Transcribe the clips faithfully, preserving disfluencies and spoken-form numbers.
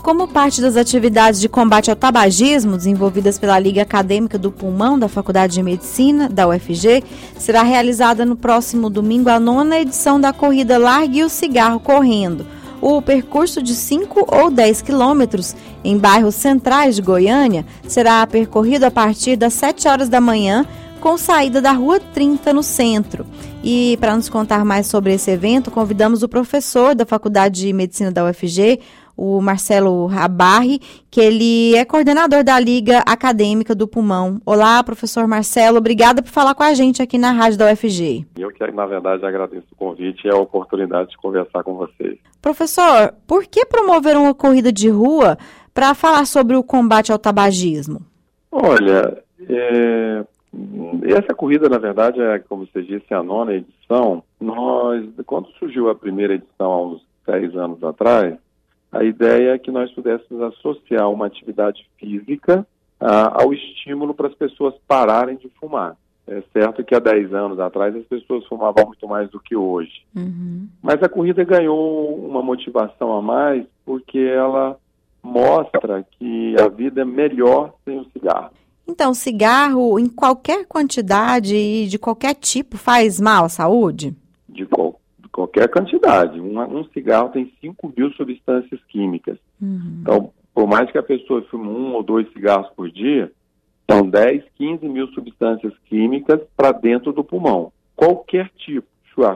como parte das atividades de combate ao tabagismo desenvolvidas pela Liga Acadêmica do Pulmão da Faculdade de Medicina da U F G, será realizada no próximo domingo a nona edição da corrida Largue o Cigarro Correndo. O percurso de cinco ou dez quilômetros em bairros centrais de Goiânia será percorrido a partir das sete horas da manhã, com saída da Rua trinta, no centro. E para nos contar mais sobre esse evento, convidamos o professor da Faculdade de Medicina da U F G, o Marcelo Rabarri, que ele é coordenador da Liga Acadêmica do Pulmão. Olá, professor Marcelo, obrigada por falar com a gente aqui na rádio da U F G. Eu que, na verdade, agradeço o convite e a oportunidade de conversar com vocês. Professor, por que promover uma corrida de rua para falar sobre o combate ao tabagismo? Olha, é... essa corrida, na verdade, é, como você disse, a nona edição. Nós, quando surgiu a primeira edição, há uns dez anos atrás, a ideia é que nós pudéssemos associar uma atividade física ah, ao estímulo para as pessoas pararem de fumar. É certo que há dez anos atrás as pessoas fumavam muito mais do que hoje. Uhum. Mas a corrida ganhou uma motivação a mais porque ela mostra que a vida é melhor sem o cigarro. Então, cigarro em qualquer quantidade e de qualquer tipo faz mal à saúde? De, qual, de qualquer quantidade. Um, um cigarro tem cinco mil substâncias químicas. Uhum. Então, por mais que a pessoa fume um ou dois cigarros por dia, são dez, quinze mil substâncias químicas para dentro do pulmão. Qualquer tipo.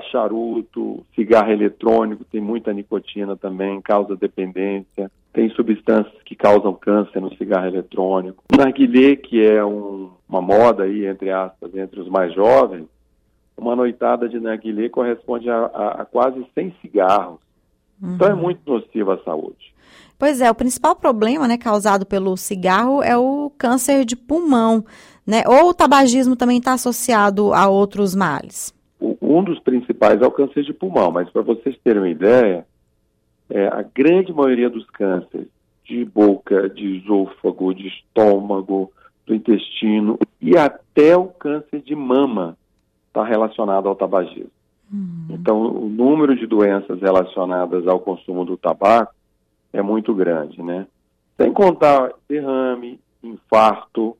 Charuto, cigarro eletrônico, tem muita nicotina também, causa dependência. Tem substâncias que causam câncer no cigarro eletrônico. O narguilé, que é um, uma moda aí, entre aspas, entre os mais jovens, uma noitada de narguilé corresponde a, a, a quase cem cigarros. Uhum. Então é muito nocivo à saúde. Pois é, o principal problema, né, causado pelo cigarro é o câncer de pulmão, né? Ou o tabagismo também está associado a outros males? O, um dos principais é o câncer de pulmão, mas para vocês terem uma ideia, É, a grande maioria dos cânceres de boca, de esôfago, de estômago, do intestino e até o câncer de mama está relacionado ao tabagismo. Uhum. Então, o número de doenças relacionadas ao consumo do tabaco é muito grande, né? Sem contar derrame, infarto,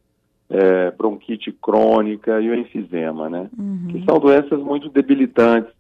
é, bronquite crônica e o enfisema, né? Uhum. Que são doenças muito debilitantes.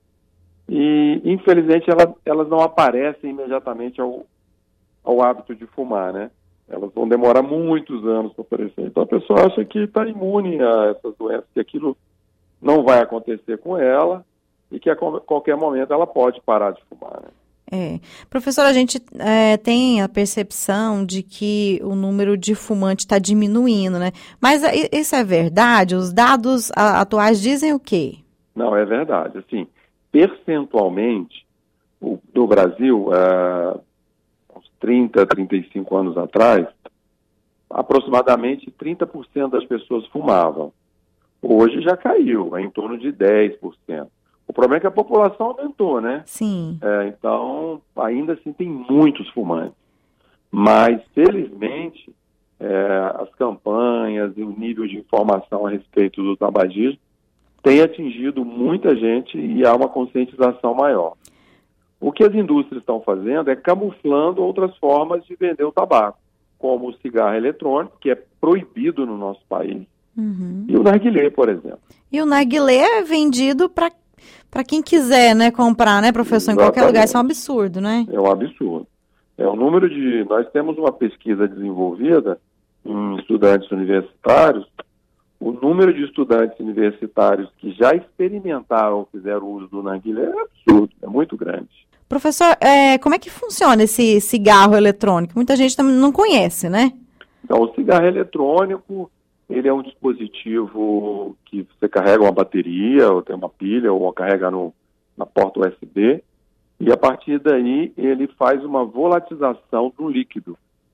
E, infelizmente, ela, elas não aparecem imediatamente ao, ao hábito de fumar, né? Elas vão demorar muitos anos para aparecer. Então, a pessoa acha que está imune a essas doenças, que aquilo não vai acontecer com ela e que a qualquer momento ela pode parar de fumar, né? É. Professor, a gente é, tem a percepção de que o número de fumantes está diminuindo, né? Mas isso é verdade? Os dados atuais dizem o quê? Não, é verdade. Assim, percentualmente, o, no Brasil, uh, uns trinta, trinta e cinco anos atrás, aproximadamente trinta por cento das pessoas fumavam. Hoje já caiu, é em torno de dez por cento. O problema é que a população aumentou, né? Sim. É, então, ainda assim, tem muitos fumantes. Mas, felizmente, é, as campanhas e o nível de informação a respeito do tabagismo tem atingido muita gente e há uma conscientização maior. O que as indústrias estão fazendo é camuflando outras formas de vender o tabaco, como o cigarro eletrônico, que é proibido no nosso país, uhum. e o narguilé, por exemplo. E o narguilé é vendido para para quem quiser, né, comprar, né, professor, Exatamente. Em qualquer lugar. Isso é um absurdo, né? É um absurdo. É o número de... Nós temos uma pesquisa desenvolvida em estudantes universitários. O número de estudantes universitários que já experimentaram ou fizeram uso do narguilé é absurdo, é muito grande. Professor, é, como é que funciona esse cigarro eletrônico? Muita gente também não conhece, né? Então, o cigarro eletrônico, ele é um dispositivo que você carrega uma bateria, ou tem uma pilha, ou carrega no, na porta U S B, e a partir daí ele faz uma volatização do líquido.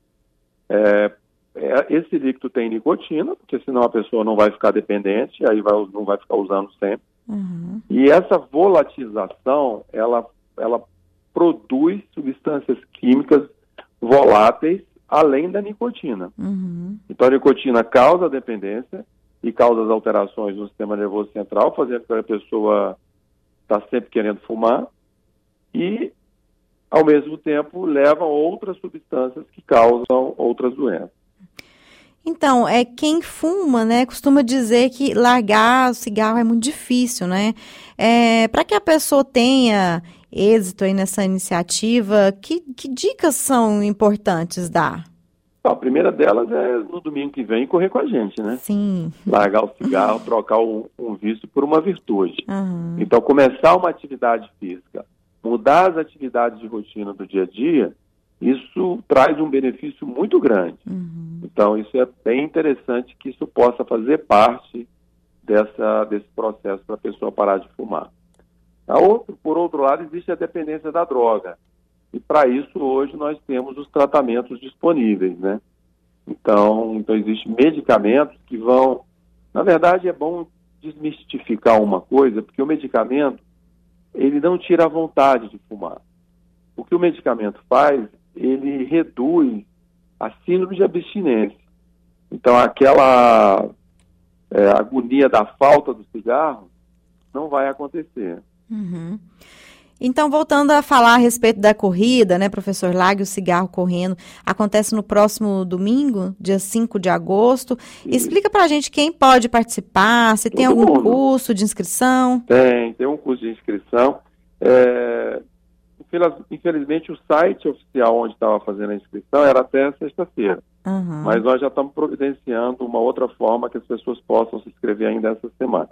É, é, esse líquido tem nicotina, porque senão a pessoa não vai ficar dependente, aí vai, não vai ficar usando sempre. Uhum. E essa volatização, ela, ela produz substâncias químicas voláteis além da nicotina. Uhum. Então a nicotina causa dependência e causa as alterações no sistema nervoso central, fazendo com que a pessoa está sempre querendo fumar. E ao mesmo tempo levam outras substâncias que causam outras doenças. Então, é quem fuma, né, costuma dizer que largar o cigarro é muito difícil, né? É, para que a pessoa tenha êxito aí nessa iniciativa, que, que dicas são importantes dar? A primeira delas é no domingo que vem correr com a gente, né? Sim. Largar o cigarro, trocar um, um vício por uma virtude. Uhum. Então, começar uma atividade física, mudar as atividades de rotina do dia a dia, isso traz um benefício muito grande. Uhum. Então, isso é bem interessante que isso possa fazer parte dessa, desse processo para a pessoa parar de fumar. A outro, por outro lado, existe a dependência da droga. E para isso, hoje, nós temos os tratamentos disponíveis, né? Então, então, existem medicamentos que vão... Na verdade, é bom desmistificar uma coisa, porque o medicamento, ele não tira a vontade de fumar. O que o medicamento faz, ele reduz a síndrome de abstinência. Então, aquela é, agonia da falta do cigarro não vai acontecer. Uhum. Então, voltando a falar a respeito da corrida, né, professor, Largue o Cigarro Correndo, acontece no próximo domingo, dia cinco de agosto. Sim. Explica pra gente quem pode participar, se Todo tem algum mundo. curso de inscrição. Tem, tem um curso de inscrição. É, infelizmente, o site oficial onde estava fazendo a inscrição era até sexta-feira. Uhum. Mas nós já estamos providenciando uma outra forma que as pessoas possam se inscrever ainda essa semana.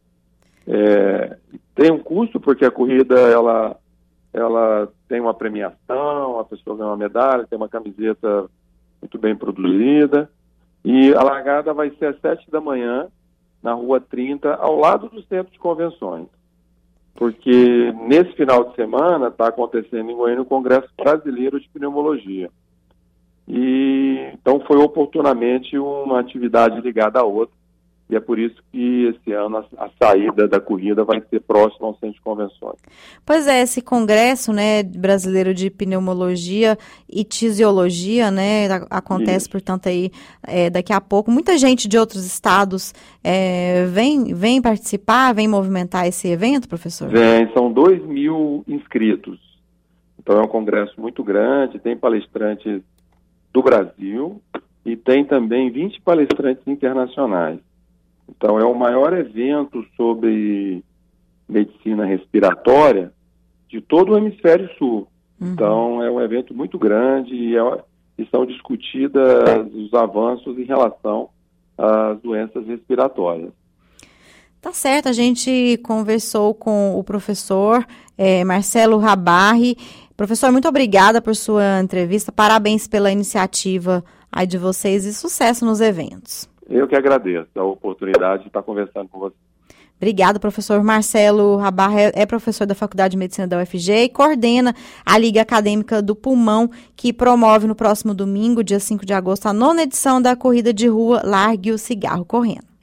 É, tem um custo, porque a corrida ela, ela tem uma premiação, a pessoa ganha uma medalha, tem uma camiseta muito bem produzida, e a largada vai ser às sete da manhã, na Rua trinta, ao lado do Centro de Convenções, porque nesse final de semana está acontecendo em Goiânia o Congresso Brasileiro de Pneumologia, e então foi oportunamente uma atividade ligada à outra. E é por isso que esse ano a, a saída da corrida vai ser próxima ao Centro de Convenções. Pois é, esse congresso, né, brasileiro de pneumologia e tisiologia, né, acontece, isso. portanto, aí é, daqui a pouco. Muita gente de outros estados é, vem, vem participar, vem movimentar esse evento, professor? Vem, são dois mil inscritos. Então é um congresso muito grande, tem palestrantes do Brasil e tem também vinte palestrantes internacionais. Então, é o maior evento sobre medicina respiratória de todo o hemisfério sul. Uhum. Então, é um evento muito grande e, é, e são discutidas os avanços em relação às doenças respiratórias. Tá certo, a gente conversou com o professor é, Marcelo Rabarri. Professor, muito obrigada por sua entrevista, parabéns pela iniciativa aí de vocês e sucesso nos eventos. Eu que agradeço a oportunidade de estar conversando com você. Obrigado, professor Marcelo Rabarri, é professor da Faculdade de Medicina da U F G e coordena a Liga Acadêmica do Pulmão, que promove no próximo domingo, dia cinco de agosto, a nona edição da Corrida de Rua Largue o Cigarro Correndo.